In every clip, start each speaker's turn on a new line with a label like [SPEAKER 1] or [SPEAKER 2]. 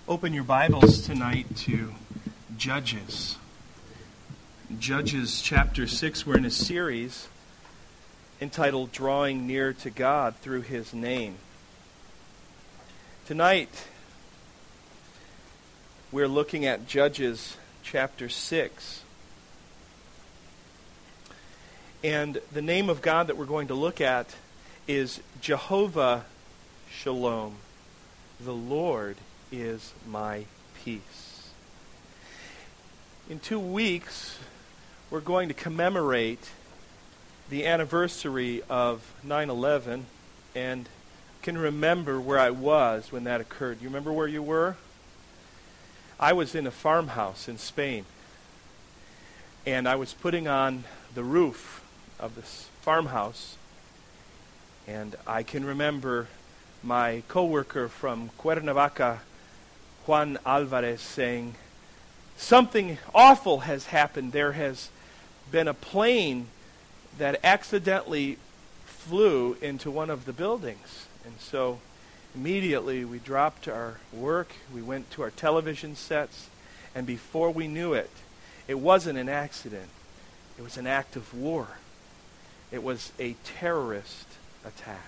[SPEAKER 1] Open your Bibles tonight to Judges. Judges chapter 6. We're in a series entitled Drawing Near to God Through His Name. Tonight, we're looking at Judges chapter 6. And the name of God that we're going to look at is Jehovah Shalom. The Lord is my peace. In 2 weeks, we're going to commemorate the anniversary of 9/11, and can remember where I was when that occurred. You remember where you were? I was in a farmhouse in Spain, and I was putting on the roof of this farmhouse, and I can remember my co-worker from Cuernavaca, Juan Alvarez, saying, something awful has happened. There has been a plane that accidentally flew into one of the buildings. And so immediately we dropped our work, we went to our television sets, and before we knew it, it wasn't an accident. It was an act of war. It was a terrorist attack.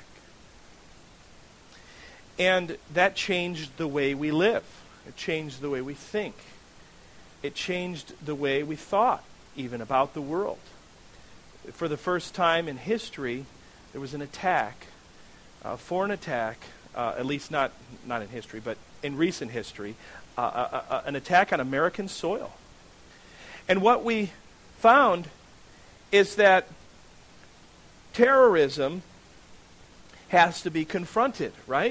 [SPEAKER 1] And that changed the way we live. It changed the way we think. It changed the way we thought, even about the world. For the first time in history, there was an attack, a foreign attack, at least not in history, but in recent history, an attack on American soil. And what we found is that terrorism has to be confronted, right?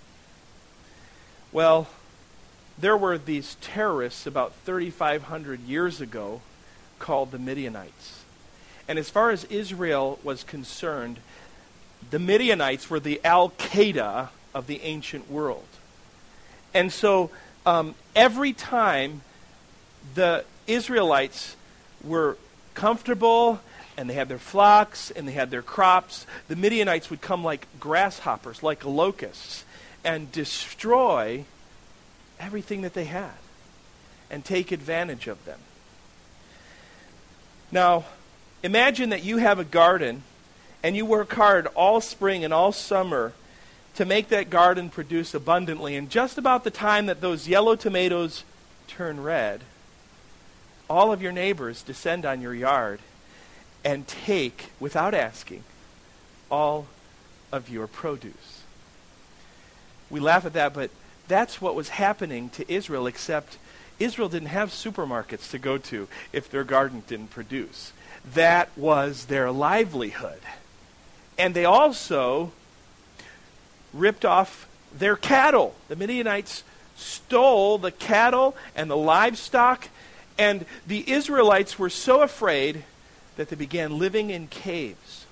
[SPEAKER 1] Well, there were these terrorists about 3,500 years ago called the Midianites. And as far as Israel was concerned, the Midianites were the Al-Qaeda of the ancient world. And so every time the Israelites were comfortable and they had their flocks and they had their crops, the Midianites would come like grasshoppers, like locusts, and destroy everything that they had and take advantage of them. Now, imagine that you have a garden and you work hard all spring and all summer to make that garden produce abundantly, and just about the time that those yellow tomatoes turn red, all of your neighbors descend on your yard and take, without asking, all of your produce. We laugh at that, but that's what was happening to Israel, except Israel didn't have supermarkets to go to if their garden didn't produce. That was their livelihood. And they also ripped off their cattle. The Midianites stole the cattle and the livestock, and the Israelites were so afraid that they began living in caves.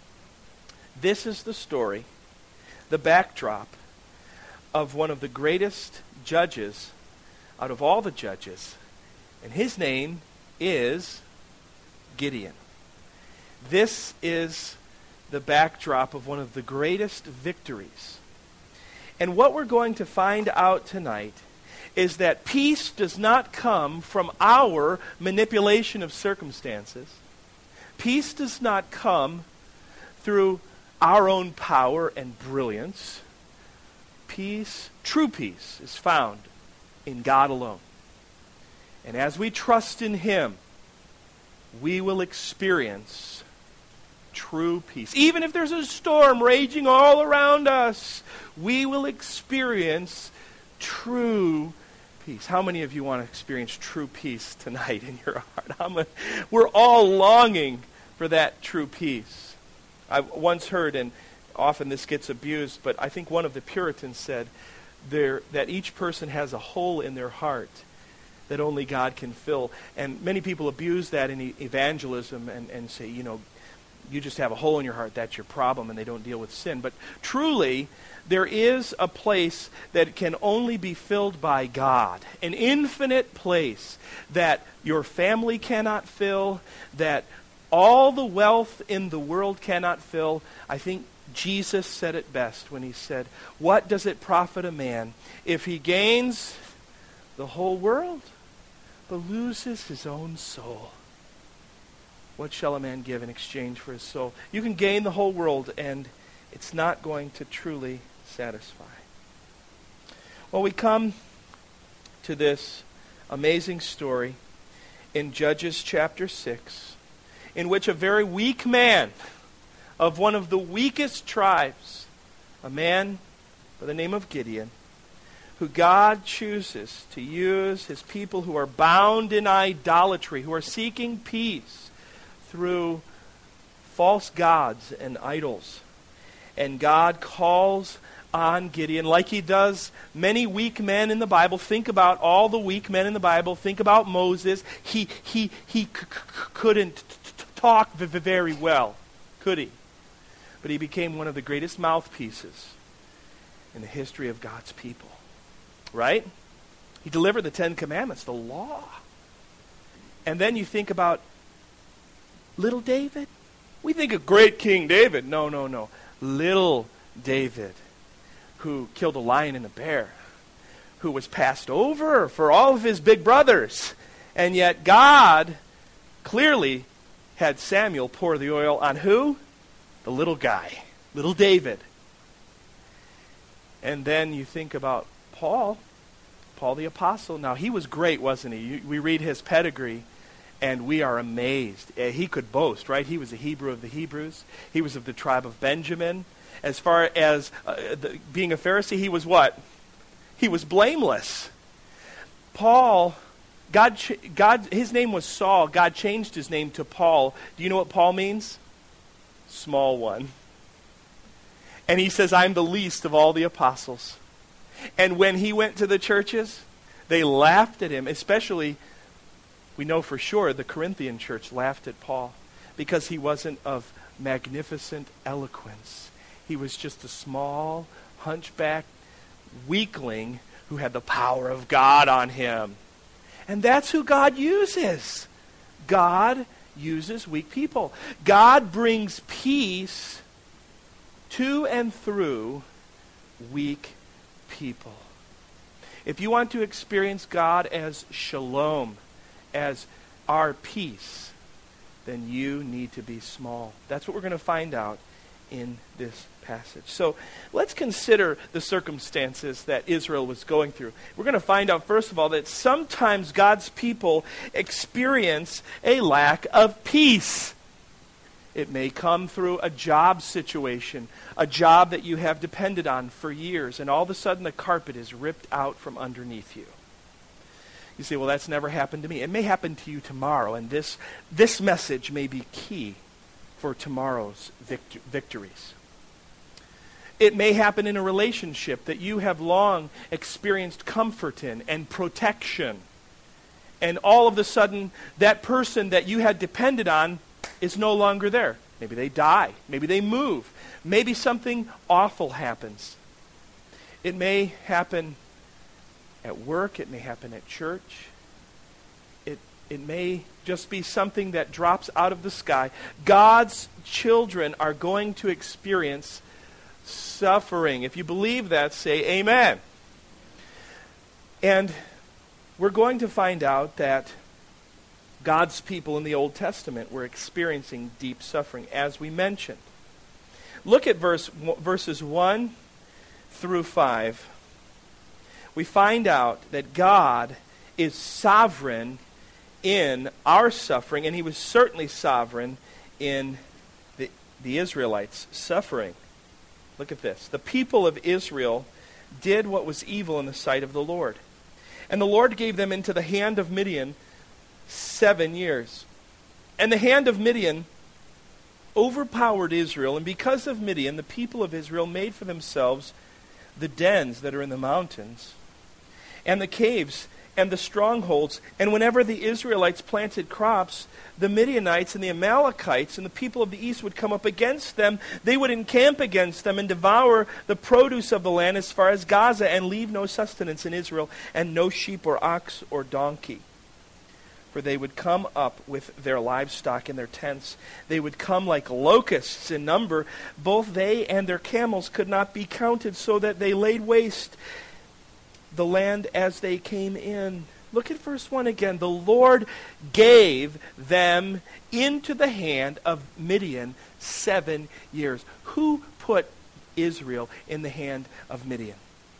[SPEAKER 1] This is the story, the backdrop of one of the greatest judges out of all the judges, and his name is Gideon. This is the backdrop of one of the greatest victories. And what we're going to find out tonight is that peace does not come from our manipulation of circumstances. Peace does not come through our own power and brilliance. Peace, true peace, is found in God alone. And as we trust in Him, we will experience true peace. Even if there's a storm raging all around us, we will experience true peace. How many of you want to experience true peace tonight in your heart? We're all longing for that true peace. I once heard, and often this gets abused, but I think one of the Puritans said that each person has a hole in their heart that only God can fill. And many people abuse that in evangelism and say, you just have a hole in your heart, that's your problem, and they don't deal with sin. But truly, there is a place that can only be filled by God, an infinite place that your family cannot fill, that all the wealth in the world cannot fill. I think Jesus said it best when he said, "What does it profit a man if he gains the whole world, but loses his own soul. What shall a man give in exchange for his soul? You can gain the whole world, and it's not going to truly satisfy. Well, we come to this amazing story in Judges chapter 6, in which a very weak man of one of the weakest tribes, a man by the name of Gideon, who God chooses to use his people who are bound in idolatry, who are seeking peace through false gods and idols. And God calls on Gideon, like he does many weak men in the Bible. Think about all the weak men in the Bible. Think about Moses. He couldn't talk very well, could he? But he became one of the greatest mouthpieces in the history of God's people. Right? He delivered the 10 Commandments, the law. And then you think about little David. We think of great King David. No. Little David, who killed a lion and a bear, who was passed over for all of his big brothers. And yet God clearly had Samuel pour the oil on who? The little guy, little David. And then you think about Paul the Apostle. Now, he was great, wasn't he? We read his pedigree, and we are amazed. He could boast, right? He was a Hebrew of the Hebrews. He was of the tribe of Benjamin. As far as being a Pharisee, he was what? He was blameless. Paul, God, his name was Saul. God changed his name to Paul. Do you know what Paul means? Small one. And he says, I'm the least of all the apostles. And when he went to the churches, they laughed at him. Especially, we know for sure, the Corinthian church laughed at Paul because he wasn't of magnificent eloquence. He was just a small, hunchback weakling who had the power of God on him. And that's who God uses. God uses weak people. God brings peace to and through weak people. If you want to experience God as shalom, as our peace, then you need to be small. That's what we're going to find out in this passage. So let's consider the circumstances that Israel was going through. We're going to find out, first of all, that sometimes God's people experience a lack of peace. It may come through a job situation, a job that you have depended on for years, and all of a sudden the carpet is ripped out from underneath you. You say, well, that's never happened to me. It may happen to you tomorrow, and this message may be key for tomorrow's victories. It may happen in a relationship that you have long experienced comfort in and protection, and all of a sudden that person that you had depended on is no longer there. Maybe they die. Maybe they move. Maybe something awful happens. It may happen at work. It may happen at church. It may just be something that drops out of the sky. God's children are going to experience suffering. If you believe that, say amen. And we're going to find out that God's people in the Old Testament were experiencing deep suffering, as we mentioned. Look at verses 1 through 5. We find out that God is sovereign in our suffering, and he was certainly sovereign in the Israelites' suffering. Look at this. The people of Israel did what was evil in the sight of the Lord. And the Lord gave them into the hand of Midian 7 years. And the hand of Midian overpowered Israel, and because of Midian, the people of Israel made for themselves the dens that are in the mountains, and the caves, and the strongholds. And whenever the Israelites planted crops, the Midianites and the Amalekites and the people of the east would come up against them. They would encamp against them and devour the produce of the land as far as Gaza, and leave no sustenance in Israel, and no sheep or ox or donkey. For they would come up with their livestock in their tents. They would come like locusts in number. Both they and their camels could not be counted, so that they laid waste the land as they came in. Look at verse 1 again. The Lord gave them into the hand of Midian 7 years. Who put Israel in the hand of Midian?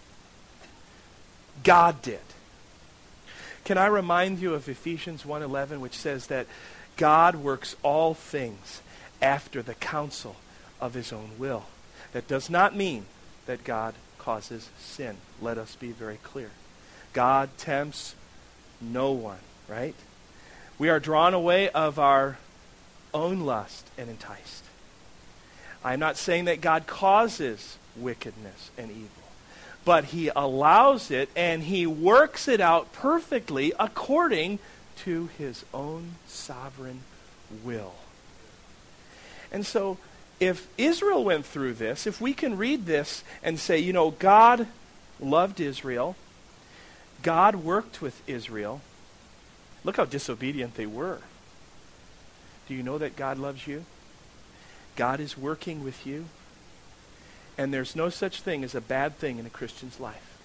[SPEAKER 1] God did. Can I remind you of Ephesians 1:11, which says that God works all things after the counsel of his own will. That does not mean that God causes sin. Let us be very clear. God tempts no one, right? We are drawn away of our own lust and enticed. I'm not saying that God causes wickedness and evil, but he allows it and he works it out perfectly according to his own sovereign will. And so, if Israel went through this, if we can read this and say, you know, God loved Israel, God worked with Israel, look how disobedient they were. Do you know that God loves you? God is working with you. And there's no such thing as a bad thing in a Christian's life.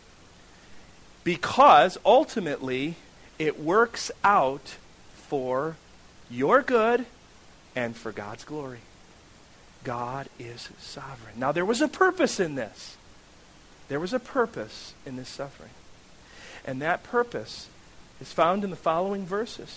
[SPEAKER 1] Because ultimately, it works out for your good and for God's glory. God is sovereign. Now, there was a purpose in this. There was a purpose in this suffering. And that purpose is found in the following verses.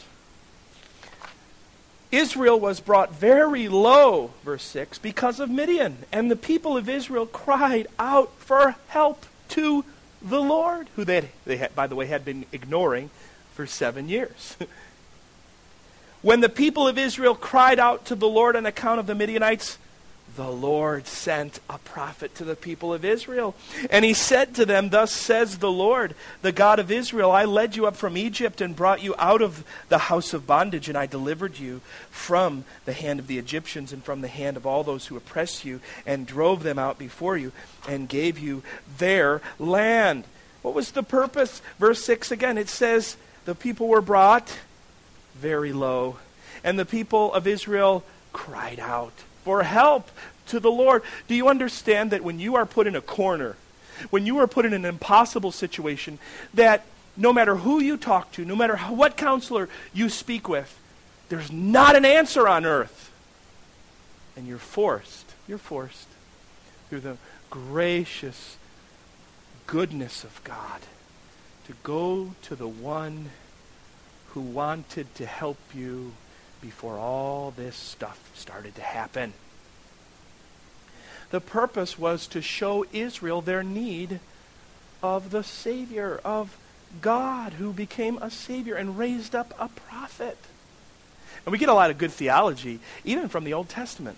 [SPEAKER 1] Israel was brought very low, verse 6, because of Midian. And the people of Israel cried out for help to the Lord, who they had, by the way, had been ignoring for 7 years. When the people of Israel cried out to the Lord on account of the Midianites, the Lord sent a prophet to the people of Israel. And he said to them, thus says the Lord, the God of Israel, I led you up from Egypt and brought you out of the house of bondage, and I delivered you from the hand of the Egyptians and from the hand of all those who oppress you, and drove them out before you, and gave you their land. What was the purpose? Verse 6 again, it says, the people were brought very low, and the people of Israel cried out for help to the Lord. Do you understand that when you are put in a corner, when you are put in an impossible situation, that no matter who you talk to, no matter what counselor you speak with, there's not an answer on earth. And you're forced through the gracious goodness of God to go to the one who wanted to help you before all this stuff started to happen. The purpose was to show Israel their need of the Savior, of God, who became a Savior and raised up a prophet. And we get a lot of good theology, even from the Old Testament.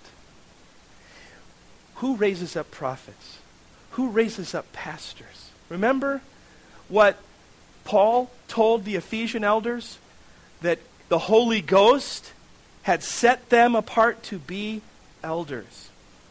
[SPEAKER 1] Who raises up prophets? Who raises up pastors? Remember what Paul told the Ephesian elders? That the Holy Ghost had set them apart to be elders.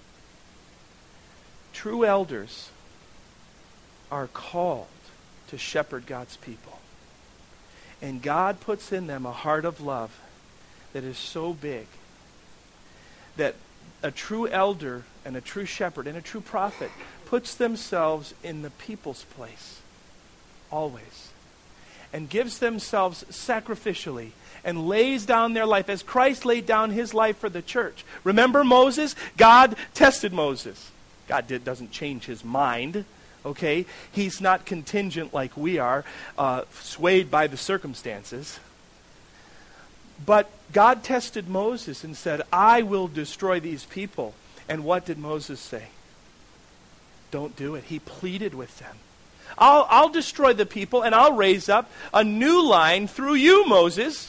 [SPEAKER 1] True elders are called to shepherd God's people. And God puts in them a heart of love that is so big that a true elder and a true shepherd and a true prophet puts themselves in the people's place always, and gives themselves sacrificially and lays down their life as Christ laid down his life for the church. Remember Moses? God tested Moses. God doesn't change his mind, okay? He's not contingent like we are, swayed by the circumstances. But God tested Moses and said, I will destroy these people. And what did Moses say? Don't do it. He pleaded with them. I'll destroy the people and I'll raise up a new line through you, Moses.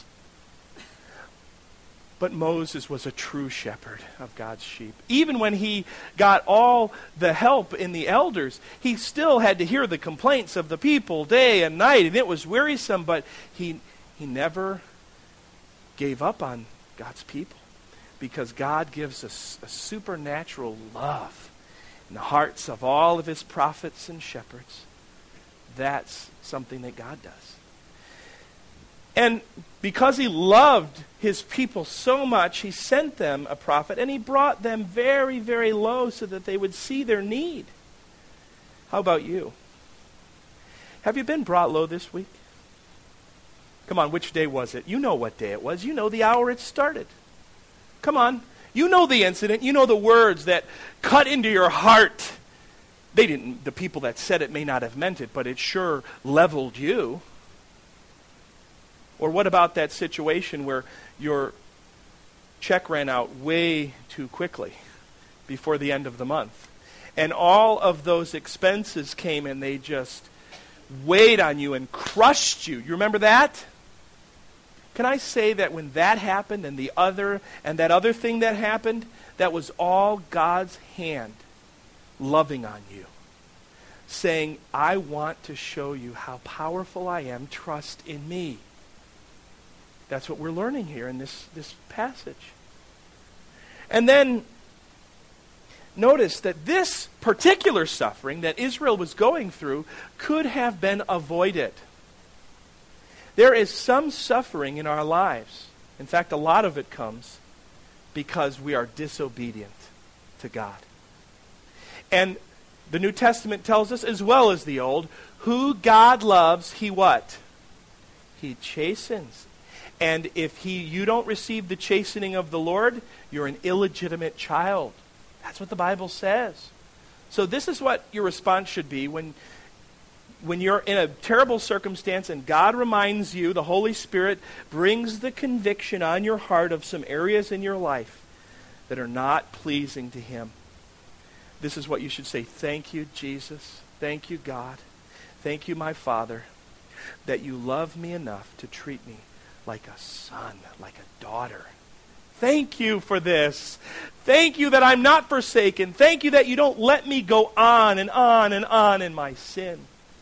[SPEAKER 1] But Moses was a true shepherd of God's sheep. Even when he got all the help in the elders, he still had to hear the complaints of the people day and night, and it was wearisome, but he never gave up on God's people, because God gives us a supernatural love in the hearts of all of his prophets and shepherds. That's something that God does. And because he loved his people so much, he sent them a prophet, and he brought them very, very low so that they would see their need. How about you? Have you been brought low this week? Come on, which day was it? You know what day it was. You know the hour it started. Come on. You know the incident. You know the words that cut into your heart. The people that said it may not have meant it, but it sure leveled you. Or what about that situation where your check ran out way too quickly before the end of the month? And all of those expenses came and they just weighed on you and crushed you. You remember that? Can I say that when that happened and that other thing that happened, that was all God's hand loving on you, saying, I want to show you how powerful I am. Trust in me. That's what we're learning here in this passage. And then notice that this particular suffering that Israel was going through could have been avoided. There is some suffering in our lives. In fact, a lot of it comes because we are disobedient to God. And the New Testament tells us, as well as the Old, who God loves, He what? He chastens. And if you don't receive the chastening of the Lord, you're an illegitimate child. That's what the Bible says. So this is what your response should be when you're in a terrible circumstance and God reminds you, the Holy Spirit brings the conviction on your heart of some areas in your life that are not pleasing to Him. This is what you should say. Thank you, Jesus. Thank you, God. Thank you, my Father, that you love me enough to treat me like a son, like a daughter. Thank you for this. Thank you that I'm not forsaken. Thank you that you don't let me go on and on and on in my sin.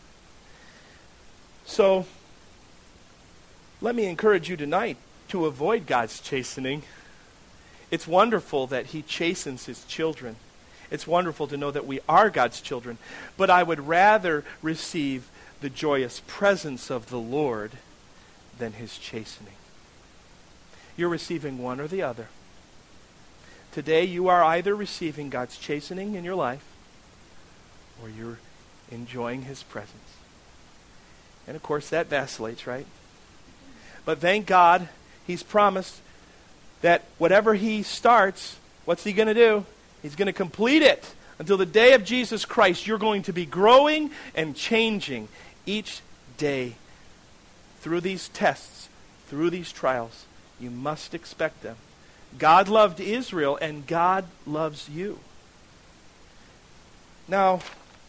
[SPEAKER 1] So, let me encourage you tonight to avoid God's chastening. It's wonderful that He chastens His children. It's wonderful to know that we are God's children. But I would rather receive the joyous presence of the Lord than His chastening. You're receiving one or the other. Today you are either receiving God's chastening in your life or you're enjoying His presence. And of course that vacillates, right? But thank God He's promised that whatever He starts, what's He going to do? He's going to complete it. Until the day of Jesus Christ, you're going to be growing and changing each day. Through these tests, through these trials, you must expect them. God loved Israel, and God loves you. Now,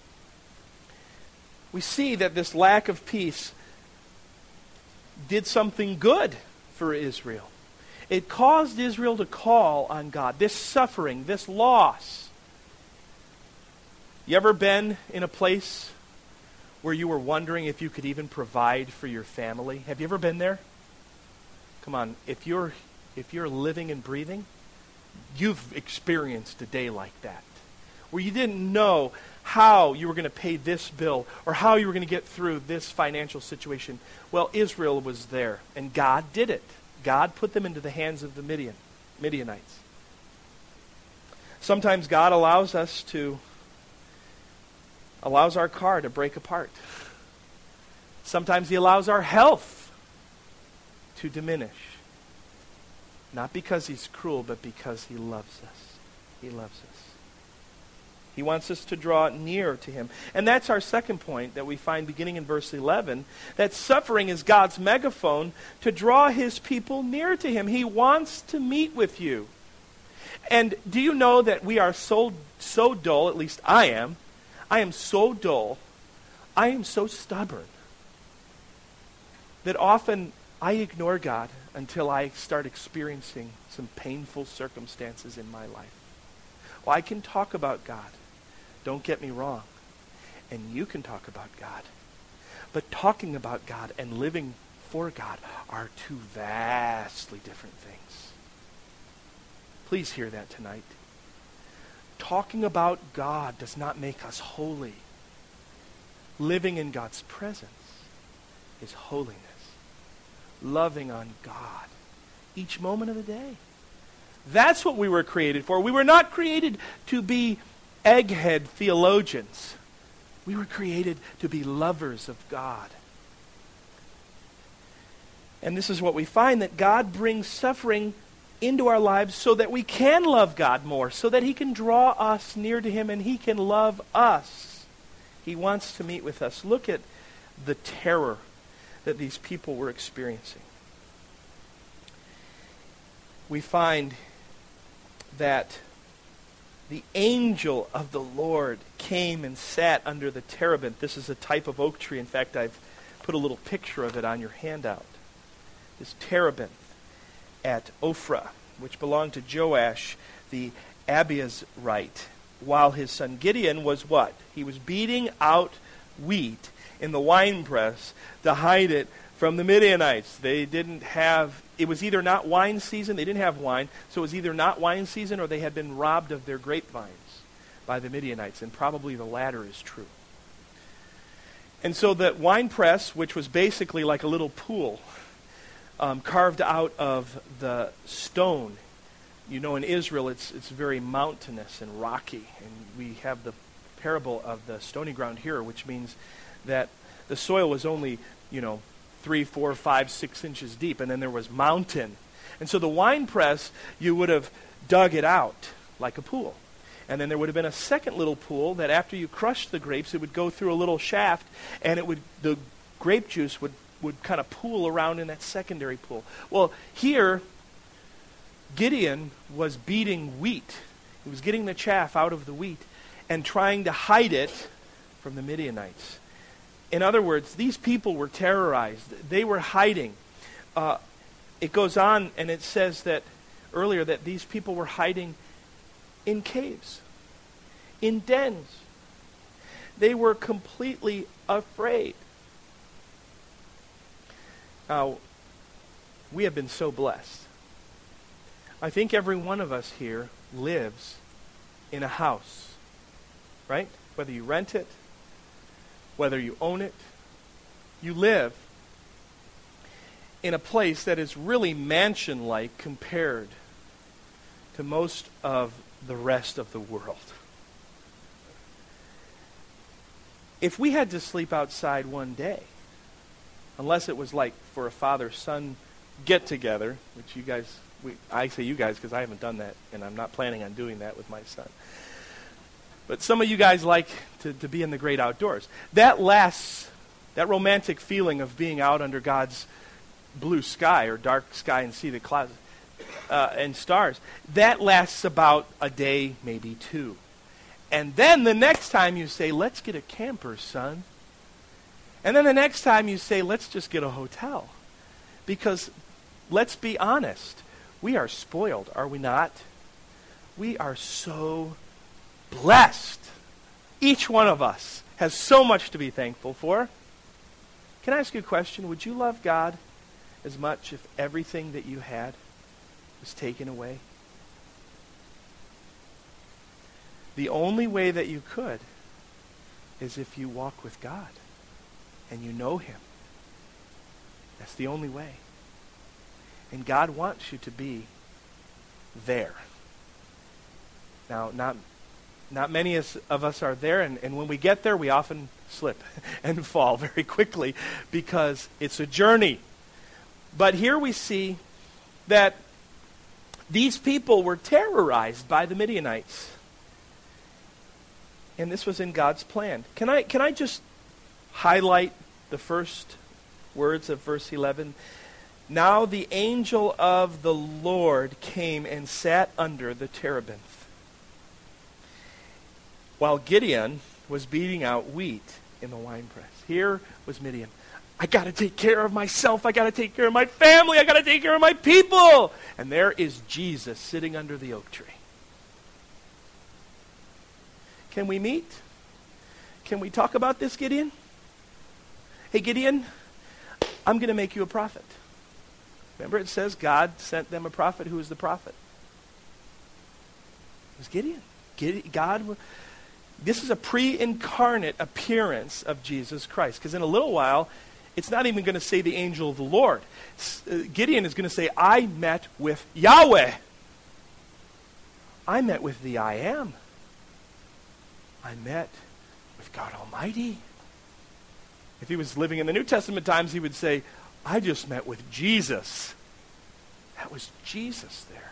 [SPEAKER 1] we see that this lack of peace did something good for Israel. It caused Israel to call on God. This suffering, this loss. You ever been in a place where you were wondering if you could even provide for your family? Have you ever been there? Come on, if you're living and breathing, you've experienced a day like that, where you didn't know how you were going to pay this bill or how you were going to get through this financial situation. Well, Israel was there, and God did it. God put them into the hands of the Midianites. Sometimes God allows our car to break apart. Sometimes He allows our health to diminish. Not because He's cruel, but because He loves us. He loves us. He wants us to draw near to Him. And that's our second point that we find beginning in verse 11, that suffering is God's megaphone to draw His people near to Him. He wants to meet with you. And do you know that we are so dull, at least I am so dull, I am so stubborn, that often I ignore God until I start experiencing some painful circumstances in my life. Well, I can talk about God. Don't get me wrong. And you can talk about God. But talking about God and living for God are two vastly different things. Please hear that tonight. Talking about God does not make us holy. Living in God's presence is holiness. Loving on God each moment of the day. That's what we were created for. We were not created to be egghead theologians We were created to be lovers of God. And this is what we find, that God brings suffering into our lives so that we can love God more, so that he can draw us near to him and he can love us. He wants to meet with us. Look at the terror that these people were experiencing. We find that the angel of the Lord came and sat under the terebinth. This is a type of oak tree. In fact, I've put a little picture of it on your handout. This terebinth at Ophrah, which belonged to Joash, the Abiezrite, while his son Gideon was what? He was beating out wheat in the winepress to hide it from the Midianites. They didn't have, it was either not wine season, they didn't have wine, so it was either not wine season or they had been robbed of their grapevines by the Midianites, and probably the latter is true. And so that wine press, which was basically like a little pool, carved out of the stone. You know, in Israel, it's very mountainous and rocky, and we have the parable of the stony ground here, which means that the soil was only, 3, 4, 5, 6 inches deep, and then there was mountain. And so the wine press, you would have dug it out like a pool. And then there would have been a second little pool that after you crushed the grapes, it would go through a little shaft, and the grape juice would kind of pool around in that secondary pool. Well, here, Gideon was beating wheat. He was getting the chaff out of the wheat and trying to hide it from the Midianites. In other words, these people were terrorized. They were hiding. It goes on and it says that earlier that these people were hiding in caves, in dens. They were completely afraid. Now, we have been so blessed. I think every one of us here lives in a house, right? Whether you rent it, whether you own it, you live in a place that is really mansion-like compared to most of the rest of the world. If we had to sleep outside one day, unless it was like for a father-son get-together, which you guys, I say you guys because I haven't done that, and I'm not planning on doing that with my son. But some of you guys like to be in the great outdoors. That romantic feeling of being out under God's blue sky or dark sky and see the clouds and stars, that lasts about a day, maybe two. And then the next time you say, let's get a camper, son. And then the next time you say, let's just get a hotel. Because, let's be honest, we are spoiled, are we not? We are so blessed. Each one of us has so much to be thankful for. Can I ask you a question? Would you love God as much if everything that you had was taken away? The only way that you could is if you walk with God and you know him. That's the only way. And God wants you to be there. Now, not many of us are there, and when we get there, we often slip and fall very quickly because it's a journey. But here we see that these people were terrorized by the Midianites. And this was in God's plan. Can I just highlight the first words of verse 11? Now the angel of the Lord came and sat under the terebinth, while Gideon was beating out wheat in the winepress. Here was Midian. I got to take care of myself. I got to take care of my family. I got to take care of my people. And there is Jesus sitting under the oak tree. Can we meet? Can we talk about this, Gideon? Hey, Gideon, I'm going to make you a prophet. Remember it says God sent them a prophet. Who was the prophet? It was Gideon. This is a pre-incarnate appearance of Jesus Christ. Because in a little while, it's not even going to say the angel of the Lord. Gideon is going to say, I met with Yahweh. I met with the I Am. I met with with God Almighty. If he was living in the New Testament times, he would say, I just met with Jesus. That was Jesus there.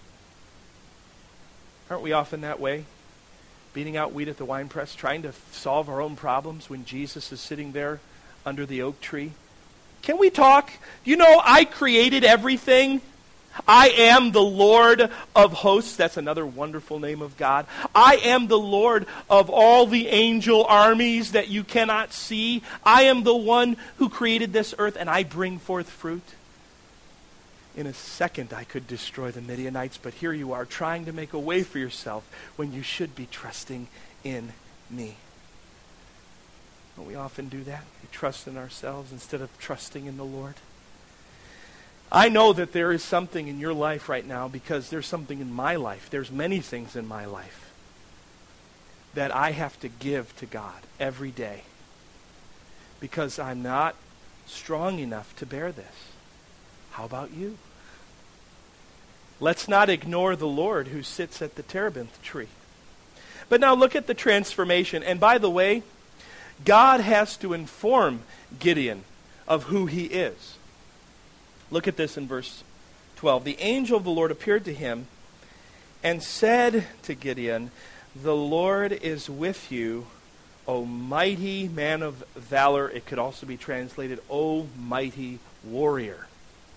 [SPEAKER 1] Aren't we often that way? Beating out wheat at the winepress, trying to solve our own problems when Jesus is sitting there under the oak tree. Can we talk? You know, I created everything. I am the Lord of hosts. That's another wonderful name of God. I am the Lord of all the angel armies that you cannot see. I am the one who created this earth, and I bring forth fruit. In a second, I could destroy the Midianites, but here you are trying to make a way for yourself when you should be trusting in me. Don't we often do that? We trust in ourselves instead of trusting in the Lord. I know that there is something in your life right now because there's something in my life. There's many things in my life that I have to give to God every day because I'm not strong enough to bear this. How about you? Let's not ignore the Lord who sits at the terebinth tree. But now look at the transformation. And by the way, God has to inform Gideon of who he is. Look at this in verse 12. The angel of the Lord appeared to him and said to Gideon, the Lord is with you, O mighty man of valor. It could also be translated, O mighty warrior.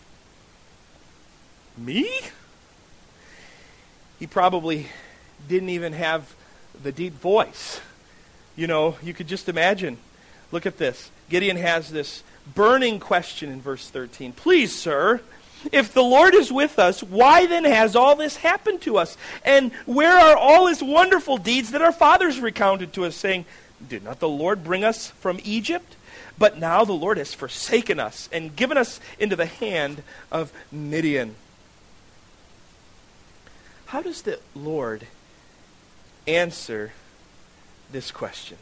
[SPEAKER 1] Me? He probably didn't even have the deep voice. You know, you could just imagine. Look at this. Gideon has this burning question in verse 13. Please, sir, if the Lord is with us, why then has all this happened to us? And where are all his wonderful deeds that our fathers recounted to us, saying, did not the Lord bring us from Egypt? But now the Lord has forsaken us and given us into the hand of Midian. How does the Lord answer this question?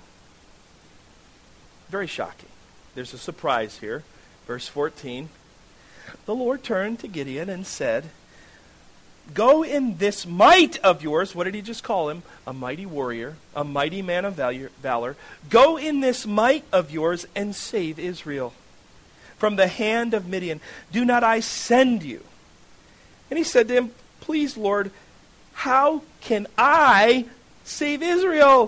[SPEAKER 1] Very shocking. There's a surprise here. Verse 14. The Lord turned to Gideon and said, go in this might of yours. What did he just call him? A mighty warrior, a mighty man of valor. Go in this might of yours and save Israel from the hand of Midian. Do not I send you? And he said to him, please, Lord, how can I save Israel?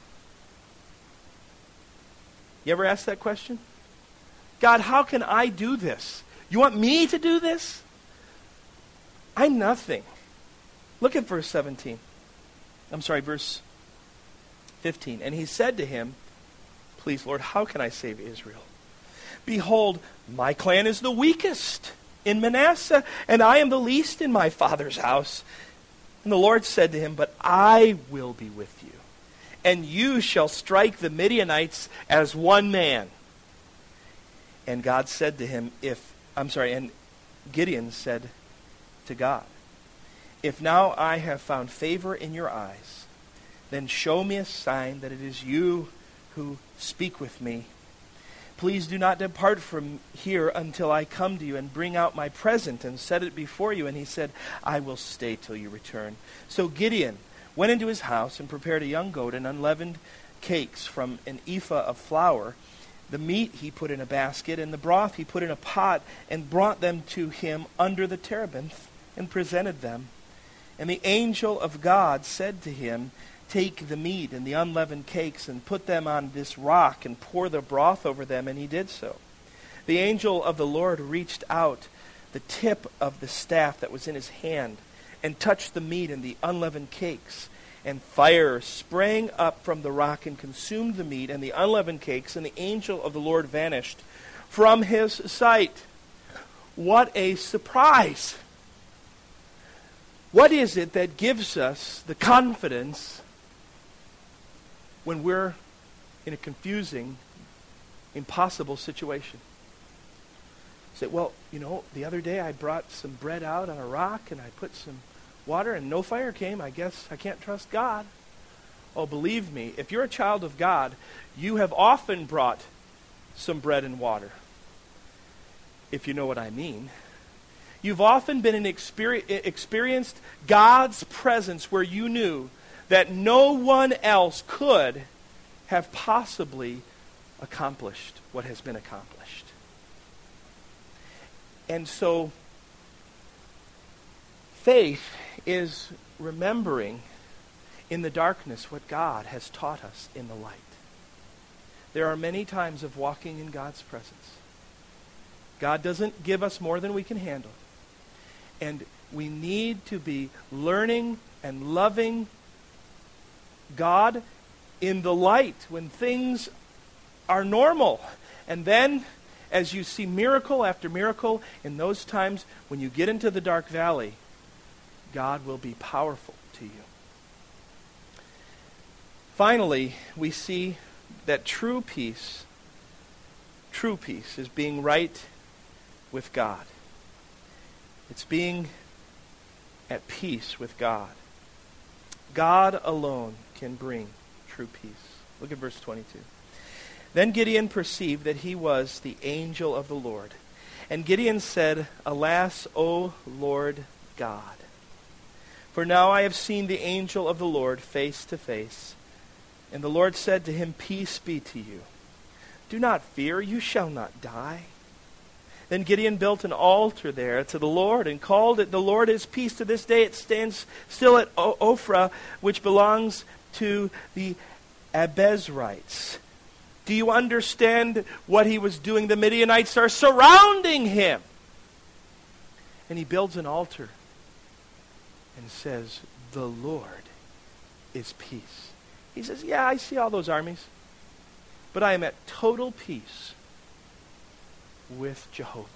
[SPEAKER 1] You ever ask that question? God, how can I do this? You want me to do this? I'm nothing. Look at verse 17. Verse 15. And he said to him, please, Lord, how can I save Israel? Behold, my clan is the weakest in Manasseh, and I am the least in my father's house. And the Lord said to him, but I will be with you, and you shall strike the Midianites as one man. And God said to him, and Gideon said to God, if now I have found favor in your eyes, then show me a sign that it is you who speak with me. Please do not depart from here until I come to you and bring out my present and set it before you. And he said, I will stay till you return. So Gideon went into his house and prepared a young goat and unleavened cakes from an ephah of flour. The meat he put in a basket, and the broth he put in a pot, and brought them to him under the terebinth, and presented them. And the angel of God said to him, take the meat and the unleavened cakes, and put them on this rock, and pour the broth over them. And he did so. The angel of the Lord reached out the tip of the staff that was in his hand, and touched the meat and the unleavened cakes. And fire sprang up from the rock and consumed the meat and the unleavened cakes, and the angel of the Lord vanished from his sight. What a surprise! What is it that gives us the confidence when we're in a confusing, impossible situation? Say, well, the other day I brought some bread out on a rock and I put some water and no fire came. I guess I can't trust God. Oh, believe me, if you're a child of God, you have often brought some bread and water. If you know what I mean. You've often been experienced God's presence where you knew that no one else could have possibly accomplished what has been accomplished. And so, faith is remembering in the darkness what God has taught us in the light. There are many times of walking in God's presence. God doesn't give us more than we can handle. And we need to be learning and loving God in the light when things are normal. And then, as you see miracle after miracle, in those times when you get into the dark valley, God will be powerful to you. Finally, we see that true peace is being right with God. It's being at peace with God. God alone can bring true peace. Look at verse 22. Then Gideon perceived that he was the angel of the Lord. And Gideon said, Alas, O Lord God, for now I have seen the angel of the Lord face to face. And the Lord said to him, Peace be to you. Do not fear, you shall not die. Then Gideon built an altar there to the Lord and called it, The Lord is Peace. To this day it stands still at Ophrah, which belongs to the Abezrites. Do you understand what he was doing? The Midianites are surrounding him. And he builds an altar and says, The Lord is peace. He says, yeah, I see all those armies, but I am at total peace with Jehovah.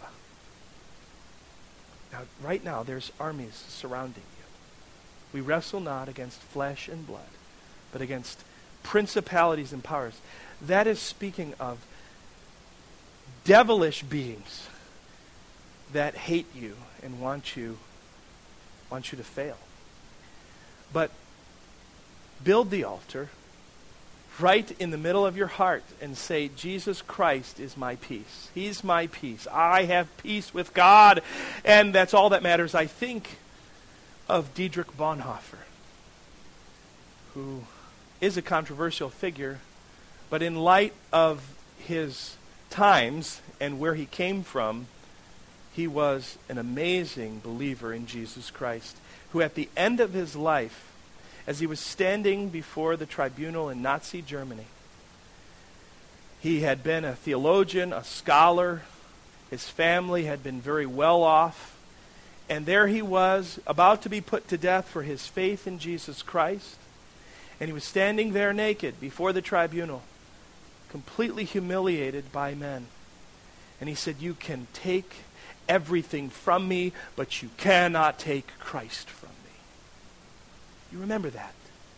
[SPEAKER 1] Now, right now, there's armies surrounding you. We wrestle not against flesh and blood, but against principalities and powers. That is speaking of devilish beings that hate you and want you to fail. But build the altar right in the middle of your heart and say, Jesus Christ is my peace. He's my peace. I have peace with God. And that's all that matters. I think of Dietrich Bonhoeffer, who is a controversial figure, but in light of his times and where he came from, he was an amazing believer in Jesus Christ, who at the end of his life, as he was standing before the tribunal in Nazi Germany, he had been a theologian, a scholar. His family had been very well off. And there he was, about to be put to death for his faith in Jesus Christ. And he was standing there naked before the tribunal, completely humiliated by men. And he said, You can take everything from me, but you cannot take Christ from me. You remember that?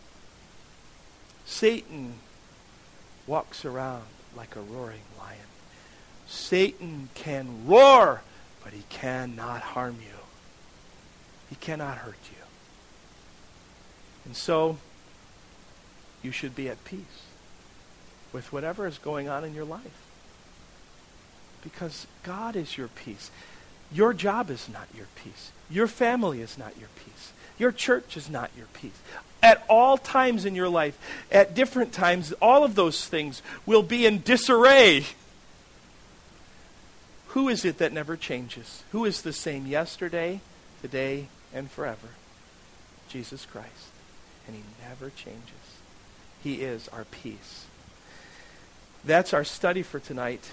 [SPEAKER 1] Satan walks around like a roaring lion. Satan can roar, but he cannot harm you. He cannot hurt you. And so, you should be at peace with whatever is going on in your life. Because God is your peace. Your job is not your peace. Your family is not your peace. Your church is not your peace. At all times in your life, at different times, all of those things will be in disarray. Who is it that never changes? Who is the same yesterday, today, and forever? Jesus Christ. And he never changes. He is our peace. That's our study for tonight.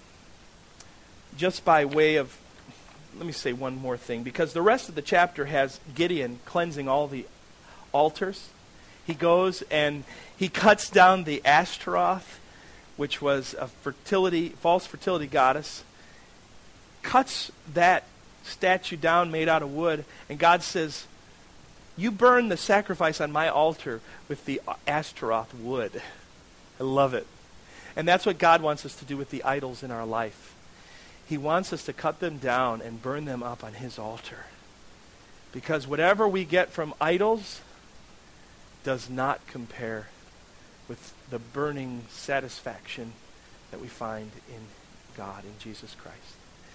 [SPEAKER 1] Just by way of, let me say one more thing, because the rest of the chapter has Gideon cleansing all the altars. He goes and he cuts down the Ashtaroth, which was a false fertility goddess, cuts that statue down made out of wood, and God says, you burn the sacrifice on my altar with the Ashtaroth wood. I love it. And that's what God wants us to do with the idols in our life. He wants us to cut them down and burn them up on his altar. Because whatever we get from idols does not compare with the burning satisfaction that we find in God, in Jesus Christ.